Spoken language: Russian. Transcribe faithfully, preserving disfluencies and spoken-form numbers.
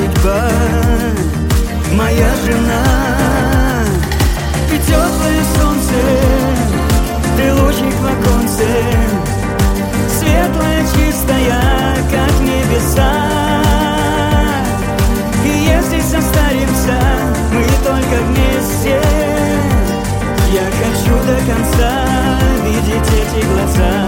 судьба, моя жена. Ты теплое солнце, ты лучик в оконце, светлая, чистая, как небеса. И если состаримся мы только вместе, я хочу до конца видеть эти глаза.